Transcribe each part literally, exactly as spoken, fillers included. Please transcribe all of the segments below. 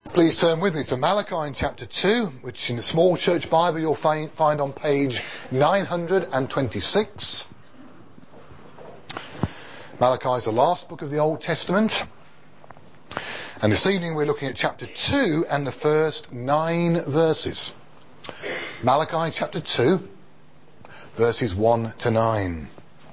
Please turn with me to Malachi in chapter two, which in the small church Bible you'll find, find on page nine hundred twenty-six. Malachi is the last book of the Old Testament. And this evening we're looking at chapter two and the first nine verses. Malachi chapter two, verses one to nine.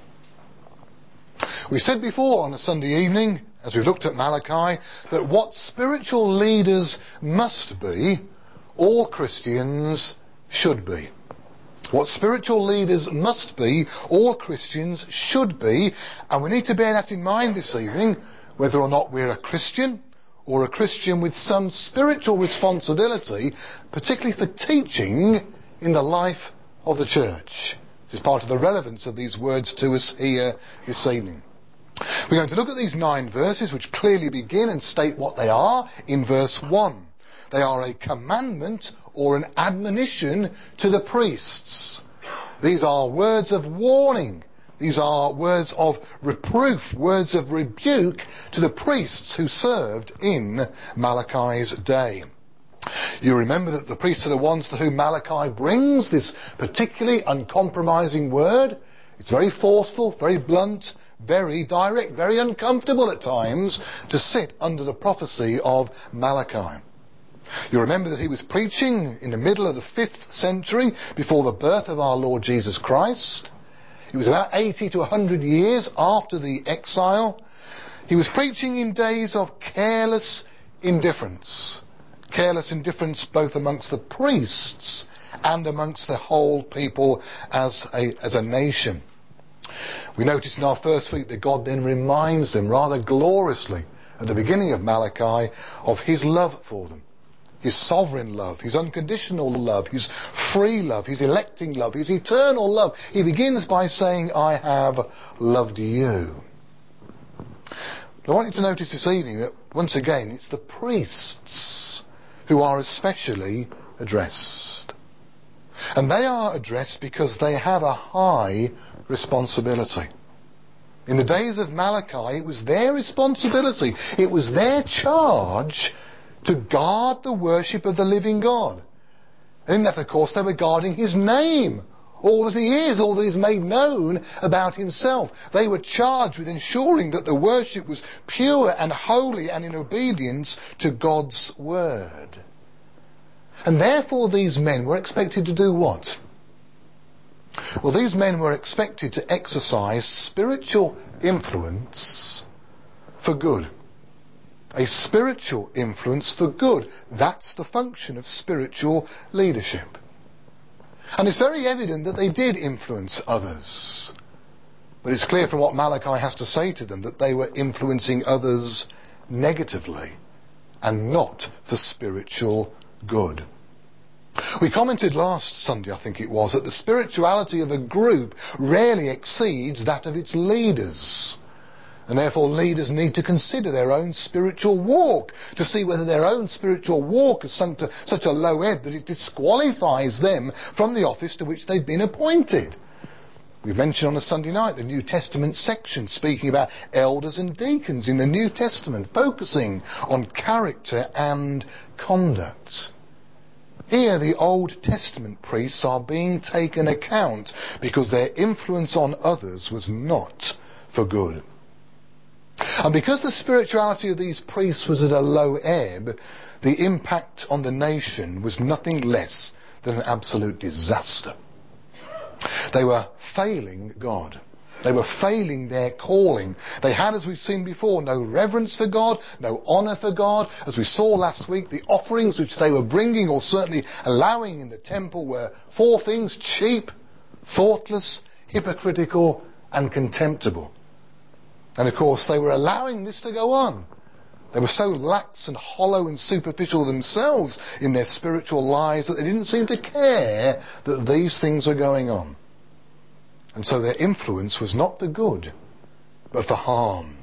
We said before on a Sunday evening, as we looked at Malachi, that what spiritual leaders must be, all Christians should be. What spiritual leaders must be, all Christians should be, and we need to bear that in mind this evening, whether or not we're a Christian, or a Christian with some spiritual responsibility, particularly for teaching in the life of the church. This is part of the relevance of these words to us here this evening. We're going to look at these nine verses which clearly begin and state what they are in verse one. They are a commandment or an admonition to the priests. These are words of warning. These are words of reproof, words of rebuke to the priests who served in Malachi's day. You remember that the priests are the ones to whom Malachi brings this particularly uncompromising word. It's very forceful, very blunt, very direct, very uncomfortable at times to sit under the prophecy of Malachi. You remember that he was preaching in the middle of the fifth century before the birth of our Lord Jesus Christ. It was about eighty to one hundred years after the exile. He was preaching in days of careless indifference. Careless indifference both amongst the priests and amongst the whole people as a, as a nation. We notice in our first week that God then reminds them rather gloriously at the beginning of Malachi of his love for them. His sovereign love, his unconditional love, his free love, his electing love, his eternal love. He begins by saying, I have loved you. But I want you to notice this evening that once again it's the priests who are especially addressed. And they are addressed because they have a high responsibility. In the days of Malachi, it was their responsibility, it was their charge to guard the worship of the living God. And in that, of course, they were guarding his name, all that he is, all that is made known about himself. They were charged with ensuring that the worship was pure and holy and in obedience to God's word. And therefore these men were expected to do what? Well, these men were expected to exercise spiritual influence for good. A spiritual influence for good. That's the function of spiritual leadership. And it's very evident that they did influence others. But it's clear from what Malachi has to say to them that they were influencing others negatively and not for spiritual good. We commented last Sunday, I think it was, that the spirituality of a group rarely exceeds that of its leaders. And therefore leaders need to consider their own spiritual walk to see whether their own spiritual walk has sunk to such a low ebb that it disqualifies them from the office to which they've been appointed. We've mentioned on a Sunday night the New Testament section speaking about elders and deacons in the New Testament, focusing on character and conduct. Here the Old Testament priests are being taken account because their influence on others was not for good. And because the spirituality of these priests was at a low ebb, the impact on the nation was nothing less than an absolute disaster. They were failing God. They were failing their calling. They had, as we've seen before, no reverence for God, no honour for God. As we saw last week, the offerings which they were bringing or certainly allowing in the temple were four things: cheap, thoughtless, hypocritical and contemptible. And of course they were allowing this to go on. They were so lax and hollow and superficial themselves in their spiritual lives that they didn't seem to care that these things were going on. And so their influence was not for good, but for harm.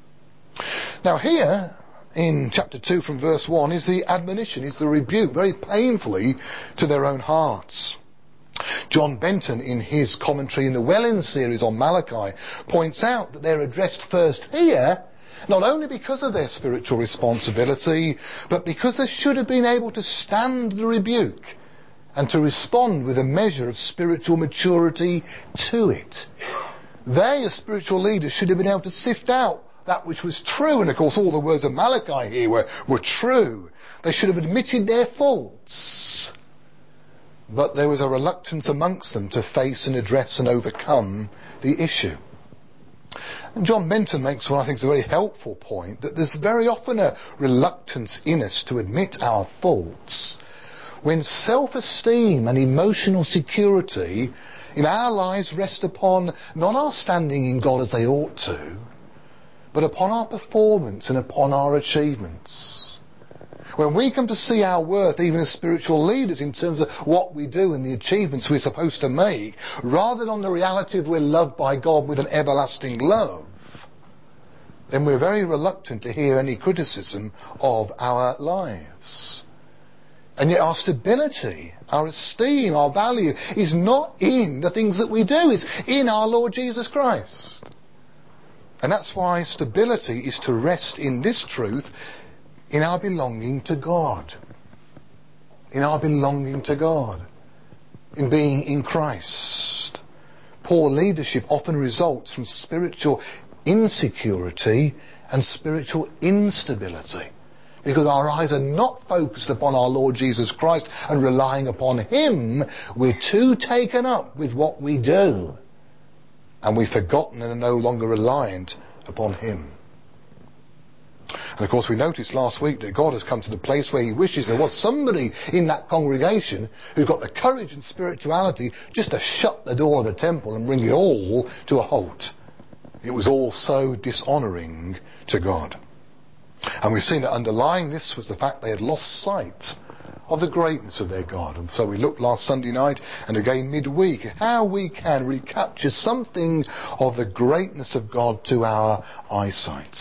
Now here, in chapter two from verse one, is the admonition, is the rebuke, very painfully, to their own hearts. John Benton, in his commentary in the Welland series on Malachi, points out that they're addressed first here not only because of their spiritual responsibility, but because they should have been able to stand the rebuke and to respond with a measure of spiritual maturity to it. They, as spiritual leaders, should have been able to sift out that which was true, and of course all the words of Malachi here were, were true. They should have admitted their faults. But there was a reluctance amongst them to face and address and overcome the issue. And John Benton makes what I think is a very helpful point, that there's very often a reluctance in us to admit our faults when self-esteem and emotional security in our lives rest upon not our standing in God as they ought to, but upon our performance and upon our achievements. When we come to see our worth, even as spiritual leaders, in terms of what we do and the achievements we're supposed to make, rather than on the reality that we're loved by God with an everlasting love, then we're very reluctant to hear any criticism of our lives. And yet our stability, our esteem, our value is not in the things that we do, it's in our Lord Jesus Christ. And that's why stability is to rest in this truth, in our belonging to God. In our belonging to God. In being in Christ. Poor leadership often results from spiritual insecurity and spiritual instability. Because our eyes are not focused upon our Lord Jesus Christ and relying upon Him. We're too taken up with what we do. And we've forgotten and are no longer reliant upon Him. And of course we noticed last week that God has come to the place where He wishes there was somebody in that congregation who got the courage and spirituality just to shut the door of the temple and bring it all to a halt. It was all so dishonouring to God. And we've seen that underlying this was the fact they had lost sight of the greatness of their God. And so we looked last Sunday night and again midweek at how we can recapture something of the greatness of God to our eyesight.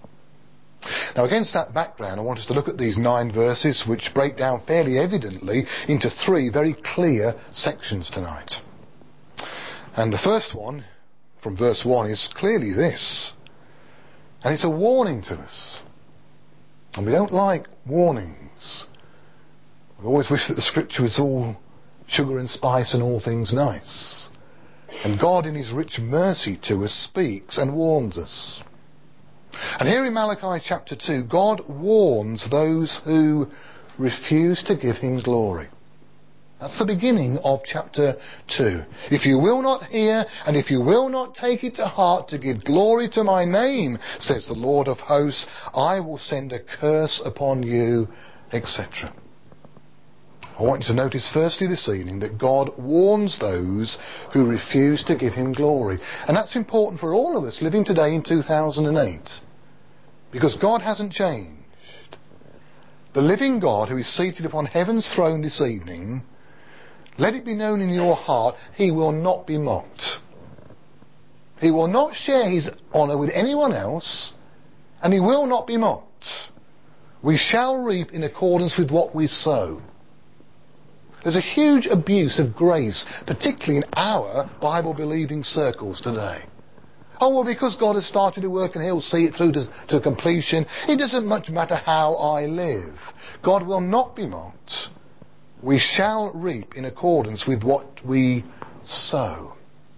Now against that background I want us to look at these nine verses which break down fairly evidently into three very clear sections tonight. And the first one, from verse one, is clearly this. And it's a warning to us. And we don't like warnings. We always wish that the scripture was all sugar and spice and all things nice. And God in His rich mercy to us speaks and warns us. And here in Malachi chapter two, God warns those who refuse to give Him glory. That's the beginning of chapter two. If you will not hear, and if you will not take it to heart to give glory to my name, says the Lord of hosts, I will send a curse upon you, et cetera. I want you to notice firstly this evening that God warns those who refuse to give Him glory. And that's important for all of us living today in two thousand eight. Because God hasn't changed. The living God who is seated upon heaven's throne this evening, let it be known in your heart, He will not be mocked. He will not share His honour with anyone else, and He will not be mocked. We shall reap in accordance with what we sow. There's a huge abuse of grace, particularly in our Bible-believing circles today. Oh, well, because God has started to work and He'll see it through to, to completion, it doesn't much matter how I live. God will not be mocked. We shall reap in accordance with what we sow.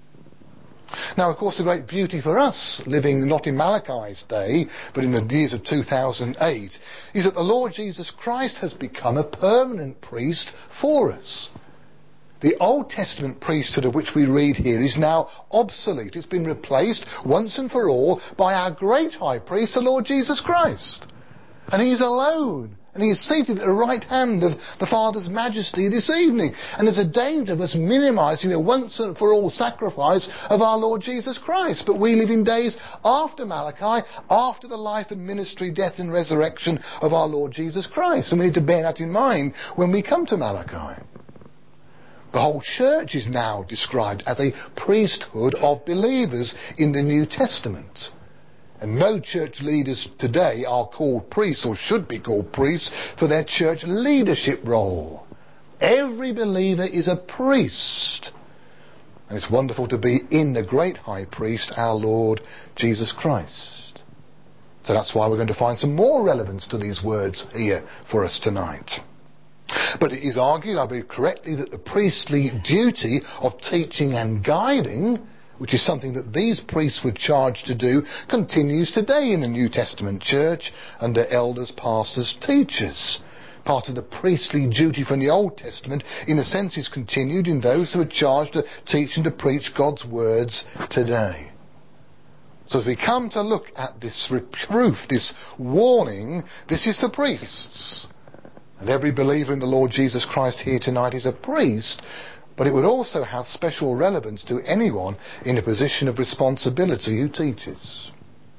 Now, of course, the great beauty for us, living not in Malachi's day, but in the years of two thousand eight, is that the Lord Jesus Christ has become a permanent priest for us. The Old Testament priesthood of which we read here is now obsolete. It's been replaced once and for all by our great high priest, the Lord Jesus Christ. And He's alone. And He is seated at the right hand of the Father's majesty this evening. And there's a danger of us minimising the once and for all sacrifice of our Lord Jesus Christ. But we live in days after Malachi, after the life and ministry, death and resurrection of our Lord Jesus Christ. And we need to bear that in mind when we come to Malachi. The whole church is now described as a priesthood of believers in the New Testament. And no church leaders today are called priests, or should be called priests, for their church leadership role. Every believer is a priest. And it's wonderful to be in the great high priest, our Lord Jesus Christ. So that's why we're going to find some more relevance to these words here for us tonight. But it is argued, I believe correctly, that the priestly duty of teaching and guiding, which is something that these priests were charged to do, continues today in the New Testament church under elders, pastors, teachers. Part of the priestly duty from the Old Testament, in a sense, is continued in those who are charged to teach and to preach God's words today. So as we come to look at this reproof, this warning, this is the priests. And every believer in the Lord Jesus Christ here tonight is a priest, but it would also have special relevance to anyone in a position of responsibility who teaches.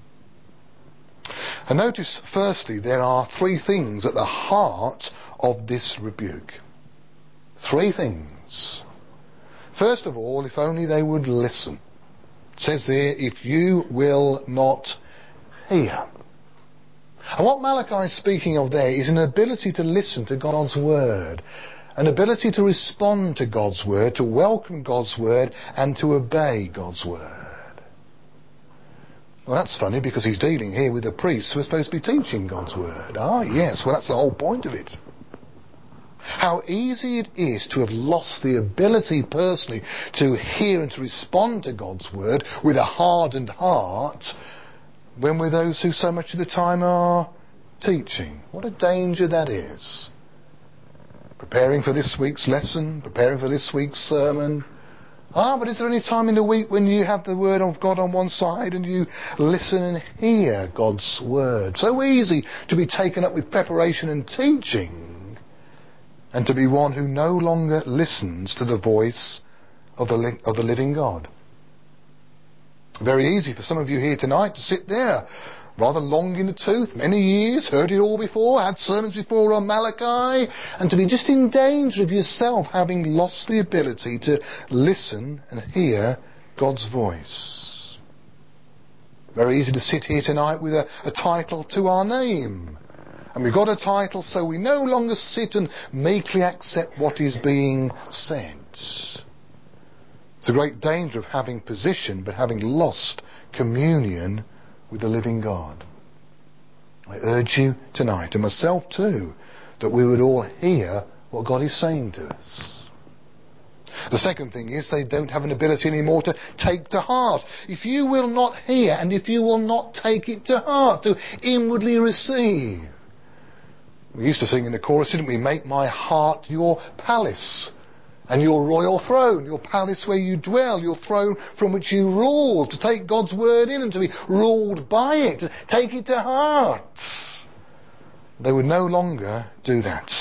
And notice, firstly, there are three things at the heart of this rebuke. Three things. First of all, if only they would listen. It says there, if you will not hear. And what Malachi is speaking of there is an ability to listen to God's word, an ability to respond to God's word, to welcome God's word, and to obey God's word. Well, that's funny, because he's dealing here with the priests who are supposed to be teaching God's word. Ah, yes, well, that's the whole point of it. How easy it is to have lost the ability personally to hear and to respond to God's word with a hardened heart when we're those who so much of the time are teaching. What a danger that is. Preparing for this week's lesson, preparing for this week's sermon. Ah, but is there any time in the week when you have the word of God on one side and you listen and hear God's word? So easy to be taken up with preparation and teaching, and to be one who no longer listens to the voice of the, li- of the living God. Very easy for some of you here tonight to sit there, rather long in the tooth, many years, heard it all before, had sermons before on Malachi, and to be just in danger of yourself having lost the ability to listen and hear God's voice. Very easy to sit here tonight with a, a title to our name. And we've got a title, so we no longer sit and meekly accept what is being said. It's a great danger of having position but having lost communion with the living God. I urge you tonight, and myself too, that we would all hear what God is saying to us. The second thing is they don't have an ability anymore to take to heart. If you will not hear, and if you will not take it to heart, to inwardly receive. We used to sing in the chorus, didn't we? Make my heart your palace and your royal throne, your palace where you dwell, your throne from which you rule, to take God's word in and to be ruled by it, to take it to heart. They would no longer do that.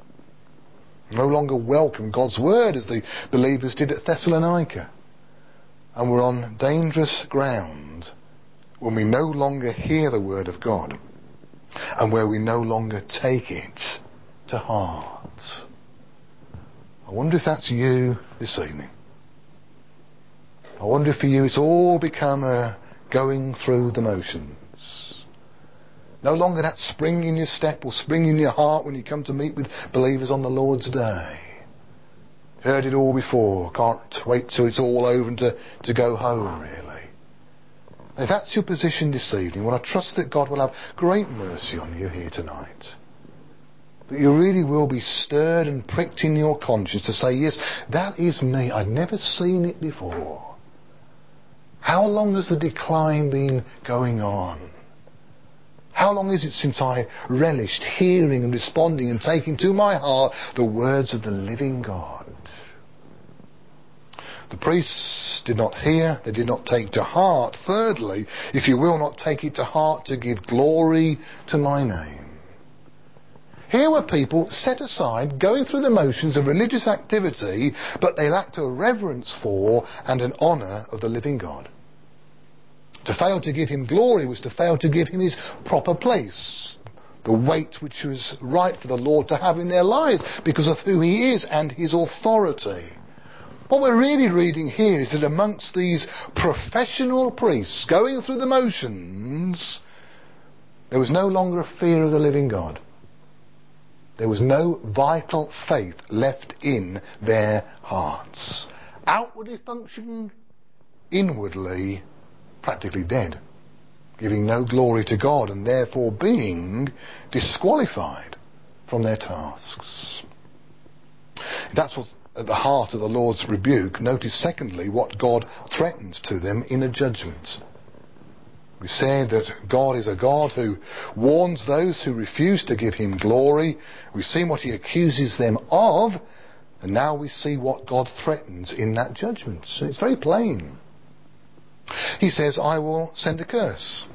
No longer welcome God's word as the believers did at Thessalonica. And we're on dangerous ground when we no longer hear the word of God, and where we no longer take it to heart. I wonder if that's you this evening. I wonder if for you it's all become a going through the motions. No longer that spring in your step or spring in your heart when you come to meet with believers on the Lord's day. Heard it all before, can't wait till it's all over and to, to go home, really. If that's your position this evening, well, I trust that God will have great mercy on you here tonight. That you really will be stirred and pricked in your conscience to say, yes, that is me. I'd never seen it before. How long has the decline been going on? How long is it since I relished hearing and responding and taking to my heart the words of the living God? The priests did not hear, they did not take to heart. Thirdly, if you will not take it to heart, to give glory to my name. Here were people set aside, going through the motions of religious activity, but they lacked a reverence for and an honour of the living God. To fail to give him glory was to fail to give him his proper place, the weight which was right for the Lord to have in their lives because of who he is and his authority. What we're really reading here is that amongst these professional priests going through the motions, there was no longer a fear of the living God. There was no vital faith left in their hearts. Outwardly functioning, inwardly practically dead. giving no glory to God and therefore being disqualified from their tasks. If that's what's at the heart of the Lord's rebuke, notice secondly what God threatens to them in a judgment. We said that God is a God who warns those who refuse to give him glory. We've seen what he accuses them of, and now we see what God threatens in that judgment. So it's very plain. He says, I will send a curse.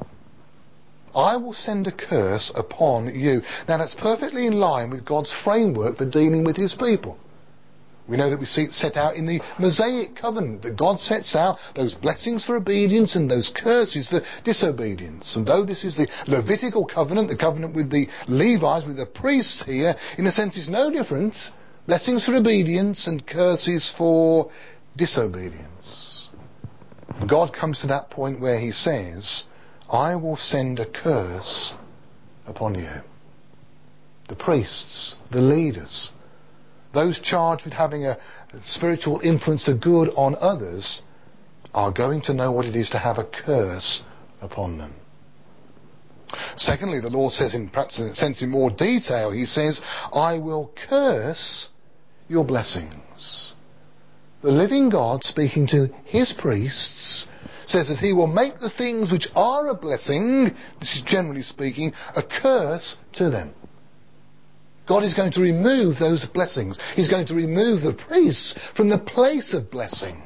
I will send a curse upon you. Now that's perfectly in line with God's framework for dealing with his people. We know that we see it set out in the Mosaic covenant, that God sets out those blessings for obedience and those curses for disobedience. And though this is the Levitical covenant, the covenant with the Levites, with the priests here, in a sense is no different. Blessings for obedience and curses for disobedience. And God comes to that point where he says, I will send a curse upon you. The priests, the leaders, those charged with having a spiritual influence for good on others are going to know what it is to have a curse upon them. Secondly, the Lord says, in perhaps in a sense in more detail, he says, I will curse your blessings. The living God, speaking to his priests, says that he will make the things which are a blessing, this is generally speaking, a curse to them. God is going to remove those blessings. He's going to remove the priests from the place of blessing.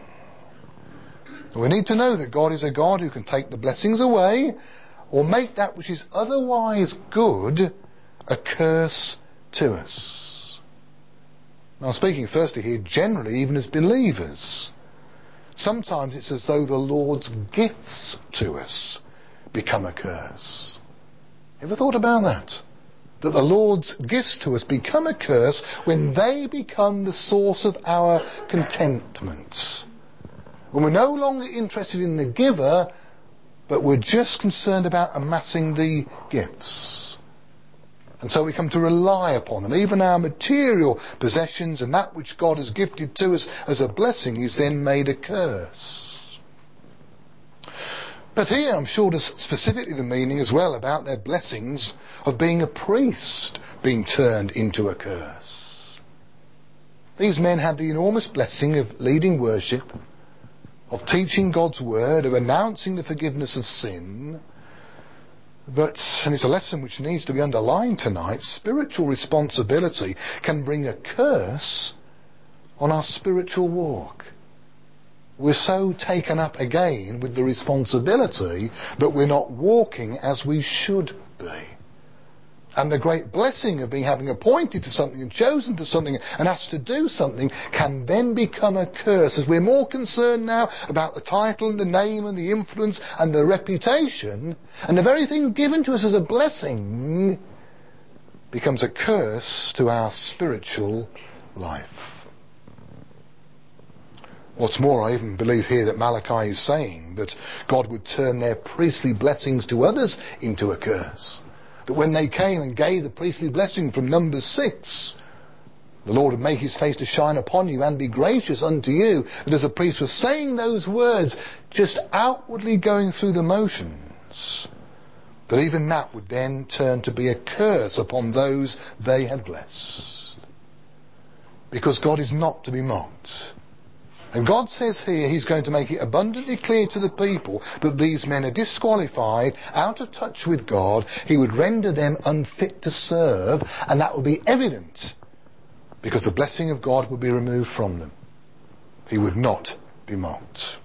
We need to know that God is a God who can take the blessings away or make that which is otherwise good a curse to us. Now I'm speaking firstly here generally even as believers. Sometimes it's as though the Lord's gifts to us become a curse. Ever thought about that? That the Lord's gifts to us become a curse when they become the source of our contentment. When we're no longer interested in the giver, but we're just concerned about amassing the gifts. And so we come to rely upon them. Even our material possessions and that which God has gifted to us as a blessing is then made a curse. But here I'm sure there's specifically the meaning as well about their blessings of being a priest being turned into a curse. These men had the enormous blessing of leading worship, of teaching God's word, of announcing the forgiveness of sin. But, and it's a lesson which needs to be underlined tonight, spiritual responsibility can bring a curse on our spiritual walk. We're so taken up again with the responsibility that we're not walking as we should be. And the great blessing of being having appointed to something and chosen to something and asked to do something can then become a curse as we're more concerned now about the title and the name and the influence and the reputation, and the very thing given to us as a blessing becomes a curse to our spiritual life. What's more, I even believe here that Malachi is saying that God would turn their priestly blessings to others into a curse. That when they came and gave the priestly blessing from Numbers six, the Lord would make his face to shine upon you and be gracious unto you. That as the priest was saying those words, just outwardly going through the motions, that even that would then turn to be a curse upon those they had blessed. Because God is not to be mocked. And God says here he's going to make it abundantly clear to the people that these men are disqualified, out of touch with God. He would render them unfit to serve, and that would be evident because the blessing of God would be removed from them. He would not be mocked.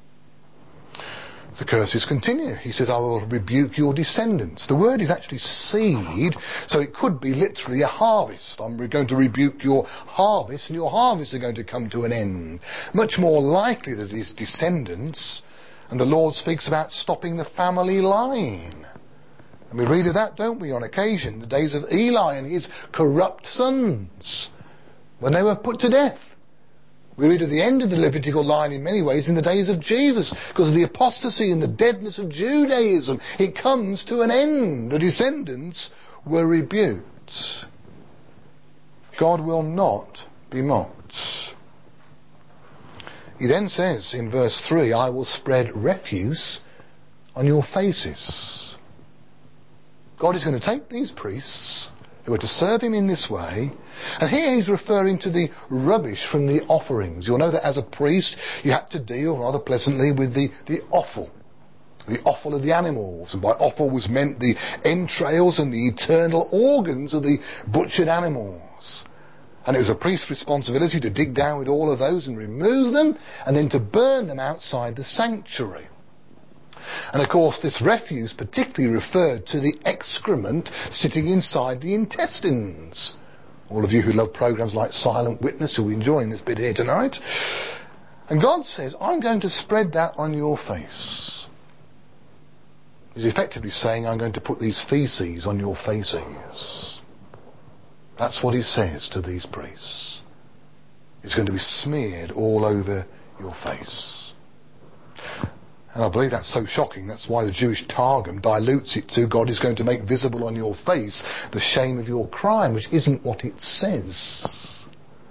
The curses continue. He says, I will rebuke your descendants. The word is actually seed, so it could be literally a harvest. I'm going to rebuke your harvest, and your harvests are going to come to an end. Much more likely that it is descendants, and the Lord speaks about stopping the family line. And we read of that, don't we, on occasion, the days of Eli and his corrupt sons, when they were put to death. We read at the end of the Levitical line in many ways in the days of Jesus, because of the apostasy and the deadness of Judaism. It comes to an end. The descendants were rebuked. God will not be mocked. He then says in verse three, I will spread refuse on your faces. God is going to take these priests who are to serve him in this way, and here he's referring to the rubbish from the offerings. You'll know that as a priest you had to deal rather pleasantly with the, the offal. The offal of the animals, and by offal was meant the entrails and the eternal organs of the butchered animals. And it was a priest's responsibility to dig down with all of those and remove them, and then to burn them outside the sanctuary. And of course this refuse particularly referred to the excrement sitting inside the intestines. All of you who love programmes like Silent Witness will be enjoying this bit here tonight. And God says, I'm going to spread that on your face. He's effectively saying, I'm going to put these feces on your faces. That's what he says to these priests. It's going to be smeared all over your face. And I believe that's so shocking. That's why the Jewish Targum dilutes it to, God is going to make visible on your face the shame of your crime, which isn't what it says.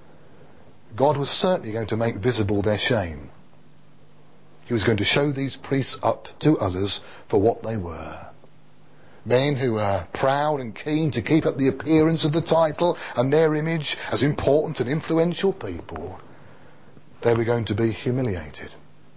God was certainly going to make visible their shame. He was going to show these priests up to others for what they were. Men who were proud and keen to keep up the appearance of the title and their image as important and influential people. They were going to be humiliated.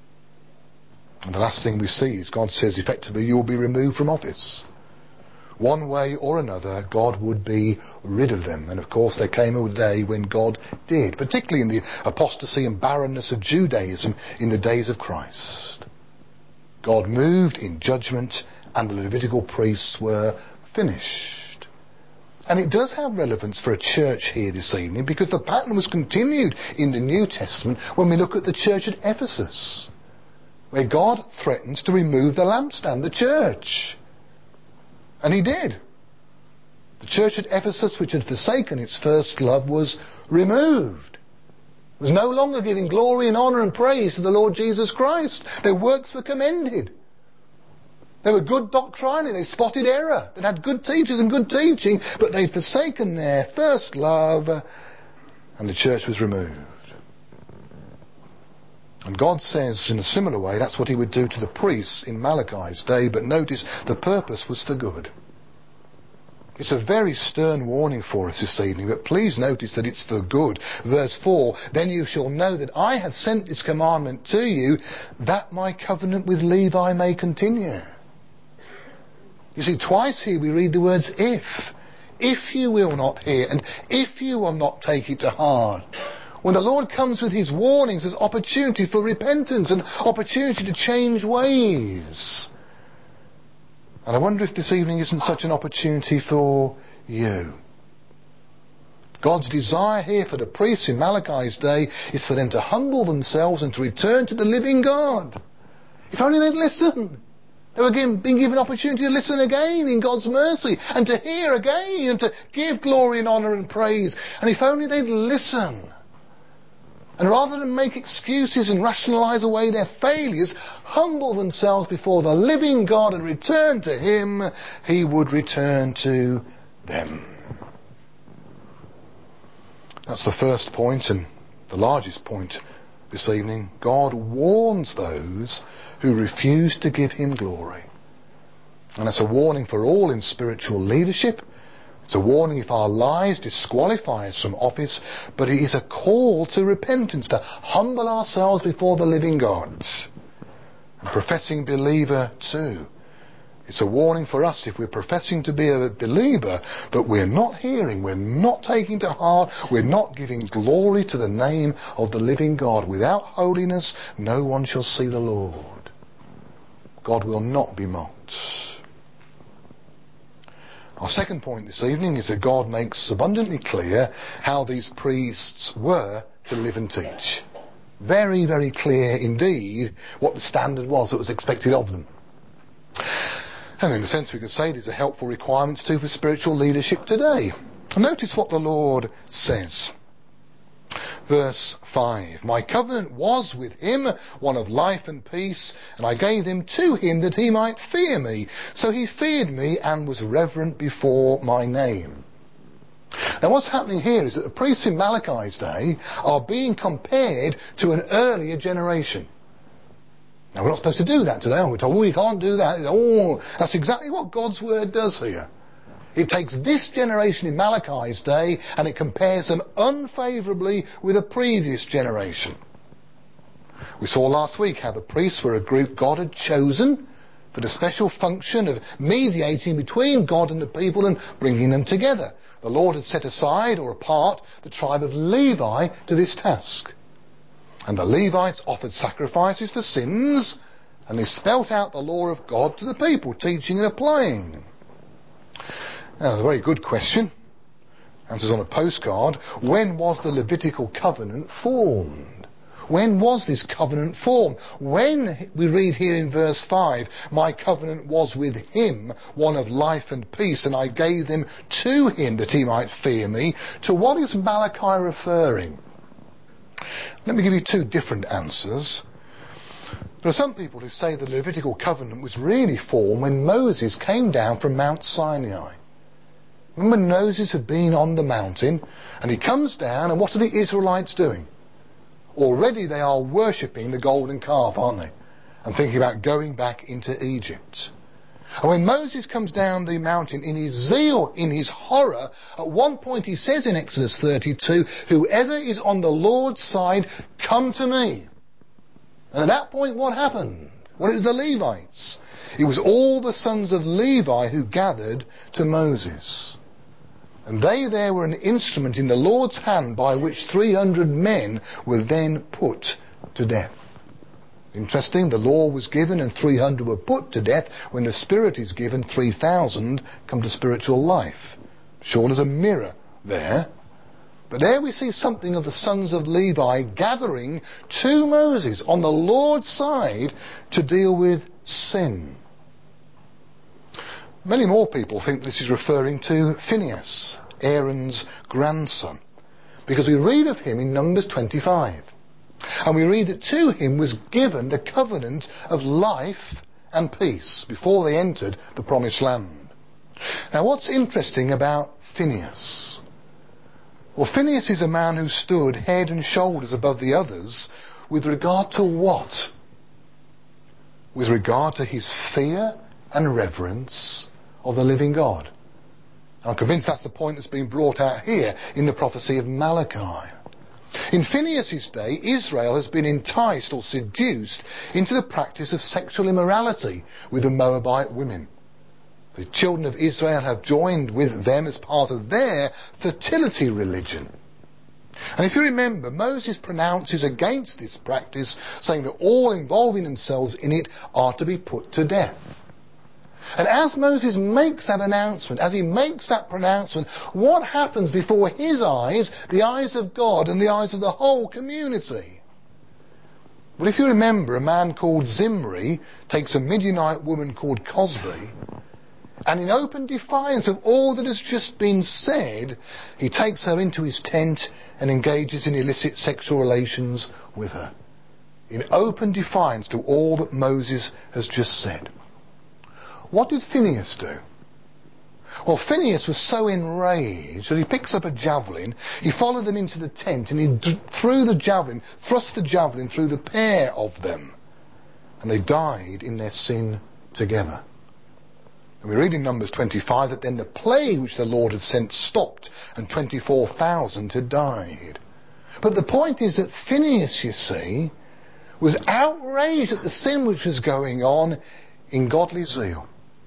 And the last thing we see is God says effectively you will be removed from office. One way or another, God would be rid of them. And of course there came a day when God did, particularly in the apostasy and barrenness of Judaism in the days of Christ. God moved in judgment and the Levitical priests were finished. And it does have relevance for a church here this evening, because the pattern was continued in the New Testament when we look at the church at Ephesus, where God threatens to remove the lampstand, the church. And he did. The church at Ephesus, which had forsaken its first love, was removed. It was no longer giving glory and honour and praise to the Lord Jesus Christ. Their works were commended. They were good doctrinally. They spotted error. They had good teachers and good teaching, but they'd forsaken their first love, and the church was removed. And God says in a similar way that's what he would do to the priests in Malachi's day, but notice the purpose was for good. It's a very stern warning for us this evening, but please notice that it's for good. Verse four, then you shall know that I have sent this commandment to you, that my covenant with Levi may continue. You see, twice here we read the words if. If you will not hear, and if you will not take it to heart. When the Lord comes with his warnings, there's opportunity for repentance and opportunity to change ways. And I wonder if this evening isn't such an opportunity for you. God's desire here for the priests in Malachi's day is for them to humble themselves and to return to the living God. If only they'd listen. They were being given opportunity to listen again in God's mercy and to hear again and to give glory and honour and praise. And if only they'd listen. And rather than make excuses and rationalise away their failures, humble themselves before the living God and return to him, he would return to them. That's the first point and the largest point this evening. God warns those who refuse to give him glory. And it's a warning for all in spiritual leadership. It's a warning if our lives disqualify us from office, but it is a call to repentance, to humble ourselves before the living God. A professing believer too. It's a warning for us if we're professing to be a believer, but we're not hearing, we're not taking to heart, we're not giving glory to the name of the living God. Without holiness, no one shall see the Lord. God will not be mocked. Our second point this evening is that God makes abundantly clear how these priests were to live and teach. Very, very clear indeed what the standard was that was expected of them. And in a sense we could say these are helpful requirements too for spiritual leadership today. Notice what the Lord says. Verse five, my covenant was with him, one of life and peace, and I gave him to him that he might fear me. So he feared me and was reverent before my name. Now what's happening here is that the priests in Malachi's day are being compared to an earlier generation. Now, we're not supposed to do that today, aren't we? We're told, oh, you can't do that. Oh, that's exactly what God's word does here. It takes this generation in Malachi's day and it compares them unfavourably with a previous generation. We saw last week how the priests were a group God had chosen for the special function of mediating between God and the people and bringing them together. The Lord had set aside or apart the tribe of Levi to this task. And the Levites offered sacrifices for sins, and they spelt out the law of God to the people, teaching and applying. Now, that's a very good question. Answers on a postcard. When was the Levitical covenant formed? When was this covenant formed? When we read here in verse five, my covenant was with him, one of life and peace, and I gave them to him that he might fear me. To what is Malachi referring? Let me give you two different answers. There are some people who say the Levitical covenant was really formed when Moses came down from Mount Sinai. Remember, Moses had been on the mountain and he comes down, and what are the Israelites doing? Already they are worshipping the golden calf, aren't they? And thinking about going back into Egypt. And when Moses comes down the mountain in his zeal, in his horror, at one point he says in Exodus thirty-two, whoever is on the Lord's side, come to me. And at that point what happened? Well, it was the Levites. It was all the sons of Levi who gathered to Moses. And they there were an instrument in the Lord's hand by which three hundred men were then put to death. Interesting, the law was given and three hundred were put to death. When the Spirit is given, three thousand come to spiritual life. Shown as a mirror there. But there we see something of the sons of Levi gathering to Moses on the Lord's side to deal with sin. Many more people think this is referring to Phinehas, Aaron's grandson, because we read of him in Numbers twenty-five. And we read that to him was given the covenant of life and peace before they entered the promised land. Now, what's interesting about Phinehas? Well, Phinehas is a man who stood head and shoulders above the others with regard to what? With regard to his fear and reverence of the living God. I'm convinced that's the point that's being brought out here in the prophecy of Malachi. In Phinehas' day, Israel has been enticed or seduced into the practice of sexual immorality with the Moabite women. The children of Israel have joined with them as part of their fertility religion. And if you remember, Moses pronounces against this practice, saying that all involving themselves in it are to be put to death. And as Moses makes that announcement, as he makes that pronouncement, what happens before his eyes, the eyes of God and the eyes of the whole community? Well, if you remember, a man called Zimri takes a Midianite woman called Cosbi, and in open defiance of all that has just been said, he takes her into his tent and engages in illicit sexual relations with her. In open defiance to all that Moses has just said. What did Phinehas do? Well, Phinehas was so enraged that he picks up a javelin, he followed them into the tent, and he d- threw the javelin, thrust the javelin through the pair of them. And they died in their sin together. And we read in Numbers twenty-five that then the plague which the Lord had sent stopped, and twenty-four thousand had died. But the point is that Phinehas, you see, was outraged at the sin which was going on in godly zeal.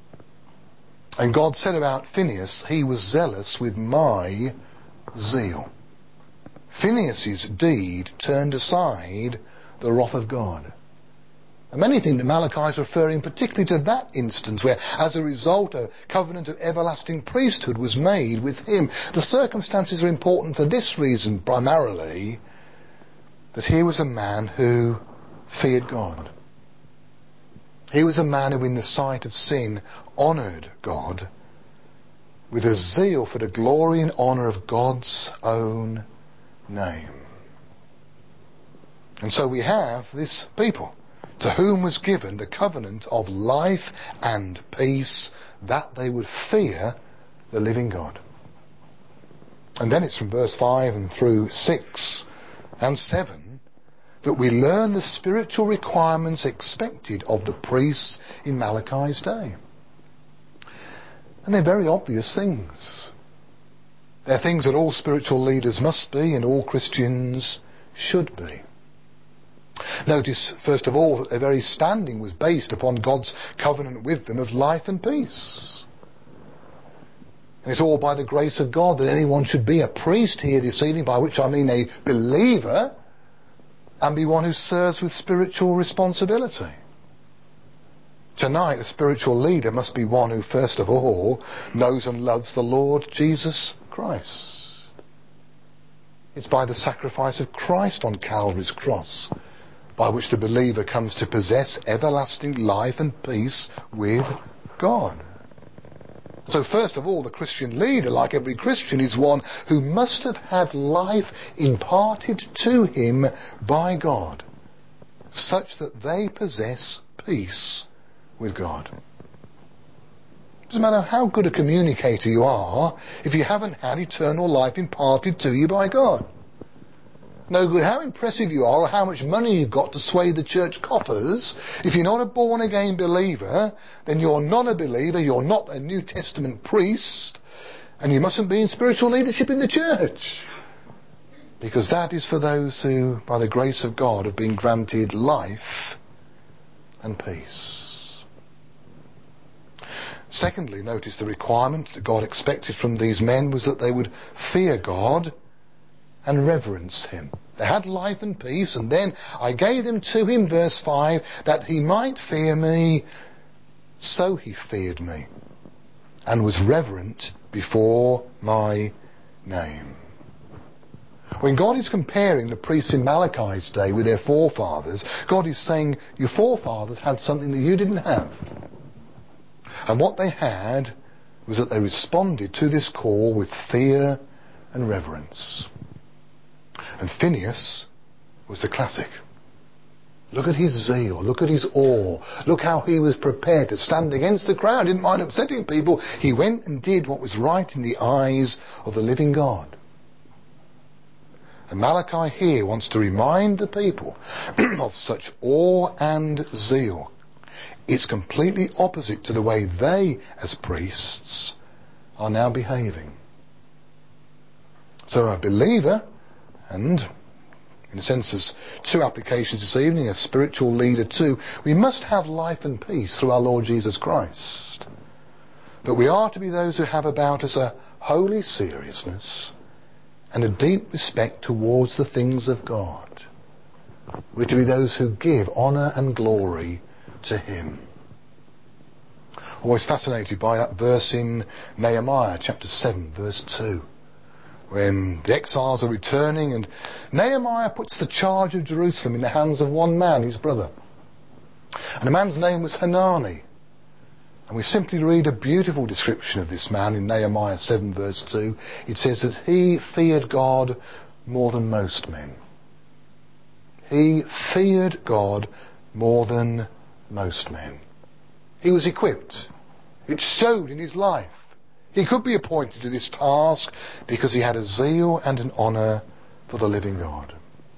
And God said about Phinehas, he was zealous with my zeal. Phinehas' deed turned aside the wrath of God. And many think that Malachi is referring particularly to that instance where, as a result, a covenant of everlasting priesthood was made with him. The circumstances are important for this reason, primarily, that he was a man who feared God. He was a man who in the sight of sin honoured God with a zeal for the glory and honour of God's own name. And so we have this people to whom was given the covenant of life and peace, that they would fear the living God. And then it's from verse five and through six and seven that we learn the spiritual requirements expected of the priests in Malachi's day. And they're very obvious things. They're things that all spiritual leaders must be and all Christians should be. Notice, first of all, that their very standing was based upon God's covenant with them of life and peace. And it's all by the grace of God that anyone should be a priest here this evening, by which I mean a believer, and be one who serves with spiritual responsibility. Tonight, a spiritual leader must be one who, first of all, knows and loves the Lord Jesus Christ. It's by the sacrifice of Christ on Calvary's cross by which the believer comes to possess everlasting life and peace with God. So first of all, the Christian leader, like every Christian, is one who must have had life imparted to him by God, such that they possess peace with God. It doesn't matter how good a communicator you are if you haven't had eternal life imparted to you by God. No good how impressive you are or how much money you've got to sway the church coffers. If you're not a born-again believer, then you're not a believer, you're not a New Testament priest, and you mustn't be in spiritual leadership in the church. Because that is for those who, by the grace of God, have been granted life and peace. Secondly, notice the requirement that God expected from these men was that they would fear God and reverence him. They had life and peace, and then I gave them to him, verse five, that he might fear me, so he feared me, and was reverent before my name. When God is comparing the priests in Malachi's day with their forefathers, God is saying, your forefathers had something that you didn't have. And what they had was that they responded to this call with fear and reverence. And Phinehas was the classic. Look at his zeal, look at his awe, look how he was prepared to stand against the crowd, didn't mind upsetting people. He went and did what was right in the eyes of the living God. And Malachi here wants to remind the people of such awe and zeal. It's completely opposite to the way they, as priests, are now behaving. So a believer, and in a sense there's two applications this evening, a spiritual leader too, we must have life and peace through our Lord Jesus Christ. But we are to be those who have about us a holy seriousness and a deep respect towards the things of God. We're to be those who give honour and glory to him. Always fascinated by that verse in Nehemiah chapter seven verse two, when the exiles are returning and Nehemiah puts the charge of Jerusalem in the hands of one man, his brother. And the man's name was Hanani. And we simply read a beautiful description of this man in Nehemiah seven verse two. It says that he feared God more than most men. He feared God more than most men. He was equipped. It showed in his life. He could be appointed to this task because he had a zeal and an honour for the living God.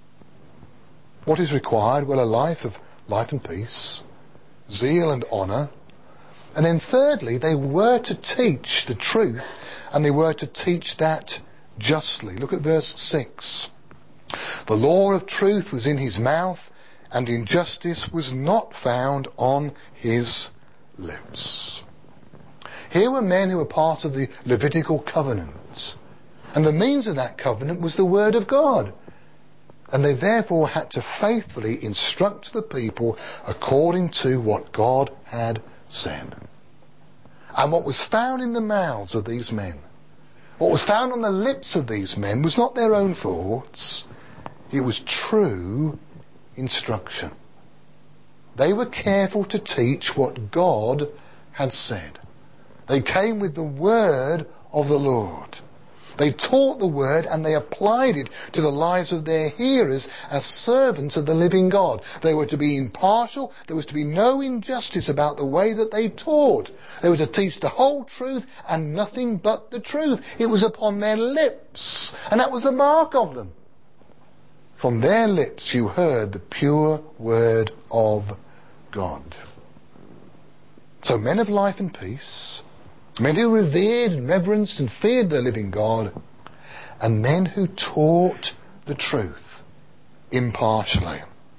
What is required? Well, a life of life and peace, zeal and honour. And then thirdly, they were to teach the truth, and they were to teach that justly. Look at verse six. The law of truth was in his mouth, and injustice was not found on his lips. Here were men who were part of the Levitical covenant, and the means of that covenant was the word of God, and they therefore had to faithfully instruct the people according to what God had said. And what was found in the mouths of these men, what was found on the lips of these men, was not their own thoughts, it was true instruction. They were careful to teach what God had said. They came with the word of the Lord. They taught the word and they applied it to the lives of their hearers as servants of the living God. They were to be impartial. There was to be no injustice about the way that they taught. They were to teach the whole truth and nothing but the truth. It was upon their lips, and that was the mark of them. from their lips you heard the pure word of God. So men of life and peace, men who revered and reverenced and feared the living God, and men who taught the truth impartially.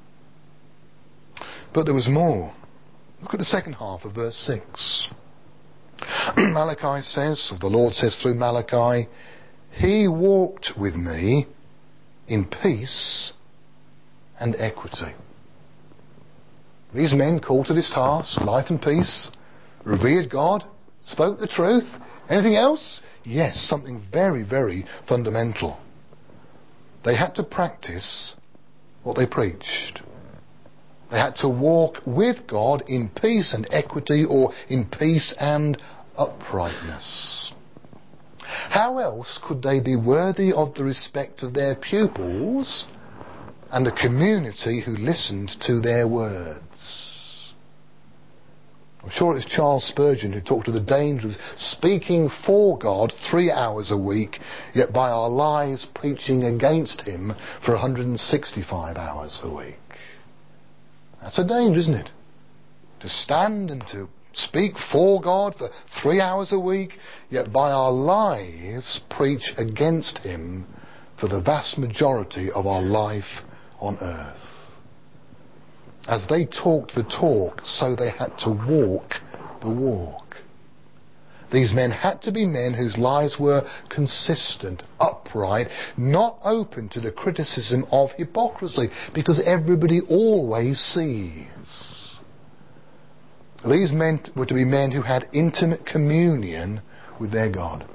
But there was more. Look at the second half of verse six. Malachi says, or the Lord says through Malachi, He walked with me in peace and equity. These men called to this task, life and peace, revered God, spoke the truth. Anything else? Yes, something very, very fundamental. They had to practice what they preached. They had to walk with God in peace and equity, or in peace and uprightness. How else could they be worthy of the respect of their pupils and the community who listened to their words? I'm sure it was Charles Spurgeon who talked of the danger of speaking for God three hours a week, yet by our lives preaching against Him for one hundred sixty-five hours a week. That's a danger, isn't it? To stand and to speak for God for three hours a week, yet by our lives preach against Him for the vast majority of our life on earth. As they talked the talk, so they had to walk the walk. These men had to be men whose lives were consistent, upright, not open to the criticism of hypocrisy, because everybody always sees. These men were to be men who had intimate communion with their God.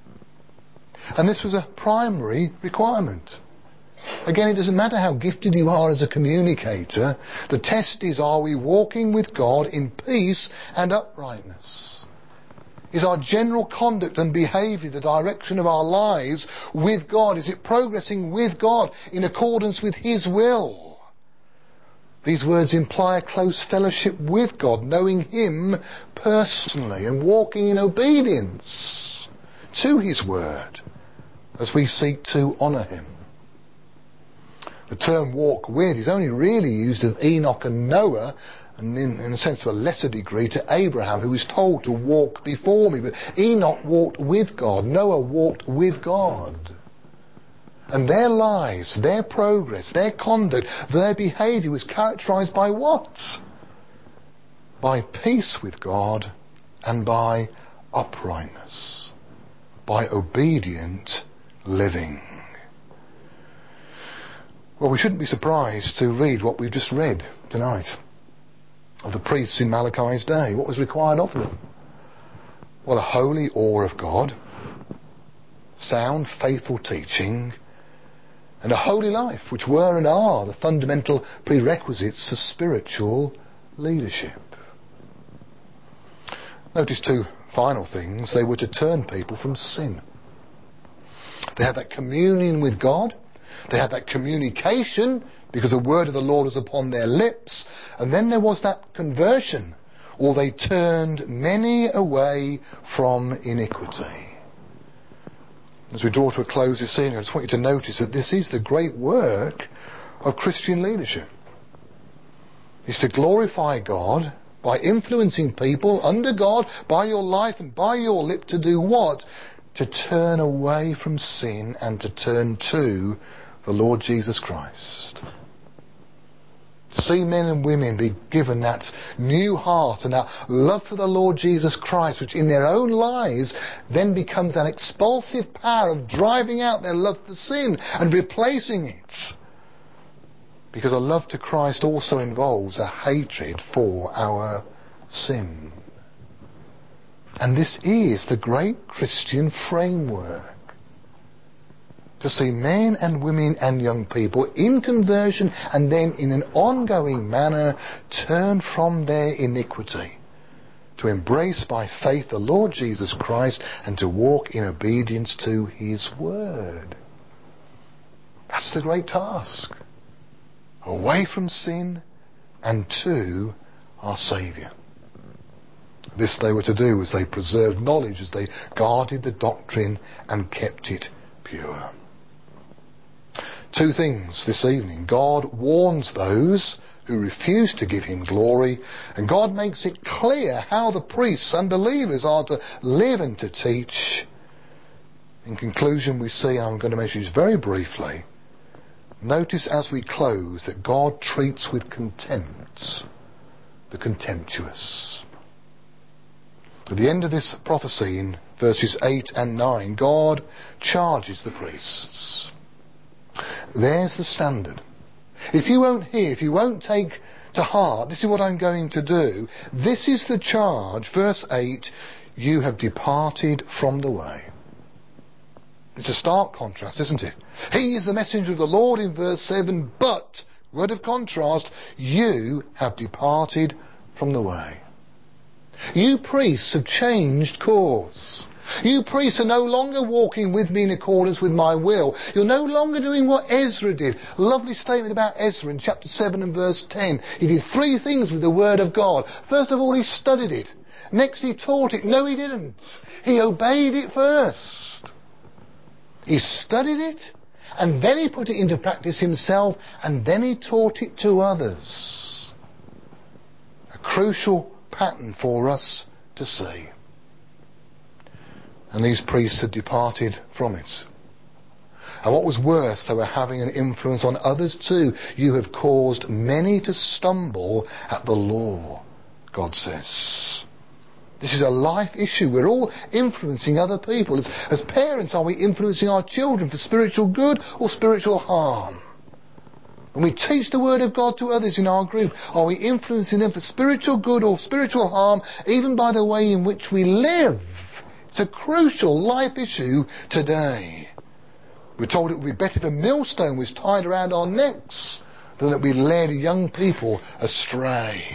And this was a primary requirement. Again, it doesn't matter how gifted you are as a communicator. The test is, are we walking with God in peace and uprightness? Is our general conduct and behaviour the direction of our lives with God? Is it progressing with God in accordance with His will? These words imply a close fellowship with God, knowing Him personally and walking in obedience to His word as we seek to honour Him. The term walk with is only really used of Enoch and Noah, and in, in a sense to a lesser degree to Abraham, who was told to walk before me. But Enoch walked with God. Noah walked with God. And their lives, their progress, their conduct, their behaviour was characterised by what? By peace with God and by uprightness. By obedient living. Well, we shouldn't be surprised to read what we've just read tonight of the priests in Malachi's day. What was required of them? Well, a holy awe of God, sound, faithful teaching, and a holy life, which were and are the fundamental prerequisites for spiritual leadership. Notice two final things. They were to turn people from sin. They had that communion with God. They had that communication because the word of the Lord was upon their lips. And then there was that conversion, or they turned many away from iniquity. As we draw to a close this evening, I just want you to notice that this is the great work of Christian leadership. It's to glorify God by influencing people under God, by your life and by your lip, to do what? To turn away from sin and to turn to the Lord Jesus Christ. To see men and women be given that new heart and that love for the Lord Jesus Christ, which in their own lives then becomes that expulsive power of driving out their love for sin and replacing it. Because a love to Christ also involves a hatred for our sin. And this is the great Christian framework. To see men and women and young people in conversion and then in an ongoing manner turn from their iniquity, to embrace by faith the Lord Jesus Christ and to walk in obedience to His word. That's the great task. Away from sin and to our Saviour. This they were to do as they preserved knowledge, as they guarded the doctrine and kept it pure. Two things this evening. God warns those who refuse to give him glory, and God makes it clear how the priests and believers are to live and to teach. In conclusion, we see, and I'm going to mention this very briefly, notice as we close that God treats with contempt the contemptuous. At the end of this prophecy, in verses eight and nine, God charges the priests. There's the standard. If you won't hear, if you won't take to heart, this is what I'm going to do. This is the charge. Verse eight, you have departed from the way. It's a stark contrast, isn't it? He is the messenger of the Lord in verse seven, but, word of contrast, you have departed from the way. You priests have changed course. You priests are no longer walking with me in accordance with my will. You're no longer doing what Ezra did. Lovely statement about Ezra in chapter seven and verse ten. He did three things with the word of God. First of all, he studied it. Next, he taught it. No, he didn't. He obeyed it first. He studied it, and then he put it into practice himself, and then he taught it to others. A crucial pattern for us to see. And these priests had departed from it. And what was worse, they were having an influence on others too. You have caused many to stumble at the law, God says. This is a life issue. We're all influencing other people. As, as parents, are we influencing our children for spiritual good or spiritual harm? When we teach the word of God to others in our group, are we influencing them for spiritual good or spiritual harm, even by the way in which we live? It's a crucial life issue today. We're told it would be better if a millstone was tied around our necks than that we led young people astray.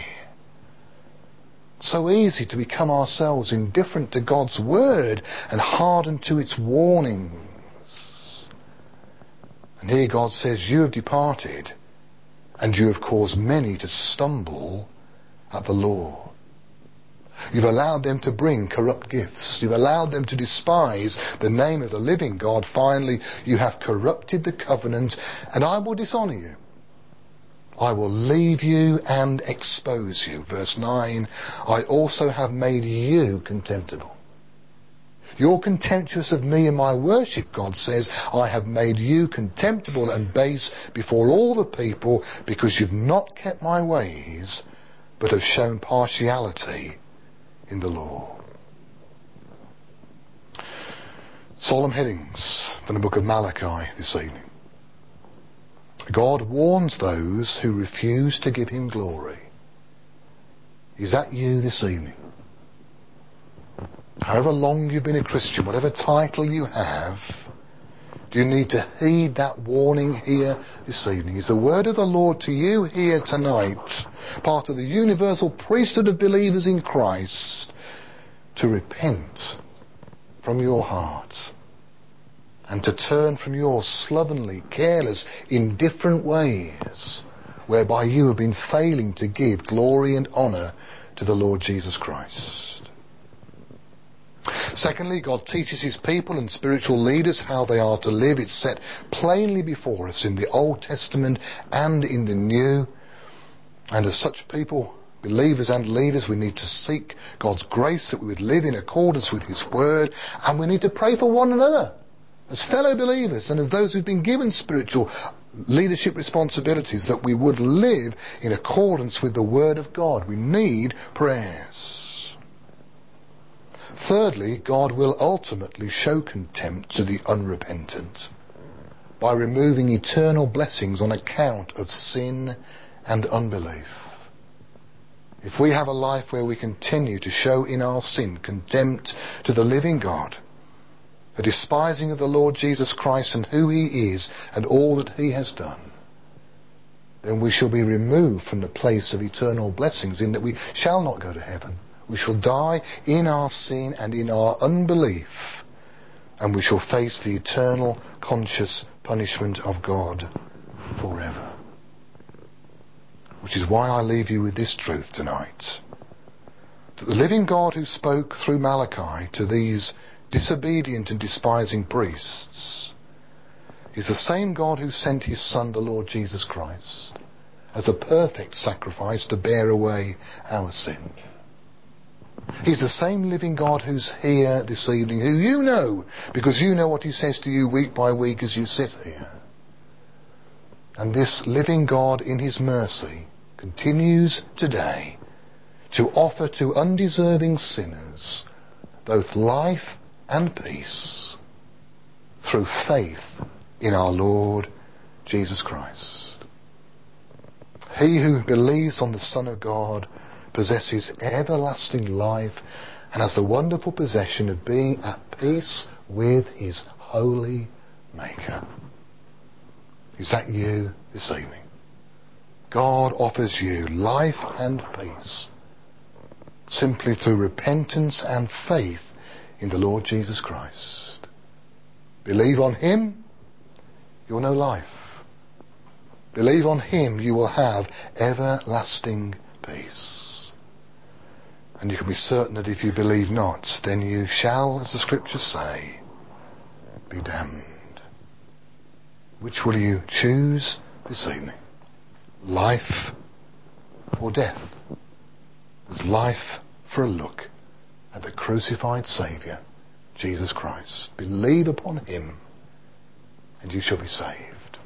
So easy to become ourselves indifferent to God's word and hardened to its warnings. And here God says, you have departed and you have caused many to stumble at the law. You've allowed them to bring corrupt gifts. You've allowed them to despise the name of the living God. Finally, you have corrupted the covenant, and I will dishonour you. I will leave you and expose you. Verse nine, I also have made you contemptible. You're contemptuous of me and my worship, God says. I have made you contemptible and base before all the people, because you've not kept my ways, but have shown partiality in the law. Solemn headings from the book of Malachi this evening. God warns those who refuse to give him glory. Is that you this evening? However long you've been a Christian, whatever title you have, do you need to heed that warning here this evening? Is the word of the Lord to you here tonight part of the universal priesthood of believers in Christ to repent from your heart and to turn from your slovenly, careless, indifferent ways whereby you have been failing to give glory and honour to the Lord Jesus Christ? Secondly, God teaches his people and spiritual leaders how they are to live. It's set plainly before us in the Old Testament and in the New. And as such people, believers and leaders, we need to seek God's grace that we would live in accordance with his word. And we need to pray for one another as fellow believers and as those who've been given spiritual leadership responsibilities, that we would live in accordance with the word of God. We need prayers. Thirdly, God will ultimately show contempt to the unrepentant by removing eternal blessings on account of sin and unbelief. If we have a life where we continue to show in our sin contempt to the living God, a despising of the Lord Jesus Christ and who he is and all that he has done, then we shall be removed from the place of eternal blessings, in that we shall not go to heaven. We shall die in our sin and in our unbelief, and we shall face the eternal conscious punishment of God forever. Which is why I leave you with this truth tonight, that the living God who spoke through Malachi to these disobedient and despising priests is the same God who sent his Son, the Lord Jesus Christ, as the perfect sacrifice to bear away our sin. He's the same living God who's here this evening, who you know, because you know what he says to you week by week as you sit here. And this living God in his mercy continues today to offer to undeserving sinners both life and peace through faith in our Lord Jesus Christ. He who believes on the Son of God possesses everlasting life and has the wonderful possession of being at peace with his holy Maker. Is that you this evening? God offers you life and peace simply through repentance and faith in the Lord Jesus Christ. Believe on him, you'll know life. Believe on him, you will have everlasting peace. And you can be certain that if you believe not, then you shall, as the scriptures say, be damned. Which will you choose this evening? Life or death? There's life for a look at the crucified Saviour, Jesus Christ. Believe upon him and you shall be saved.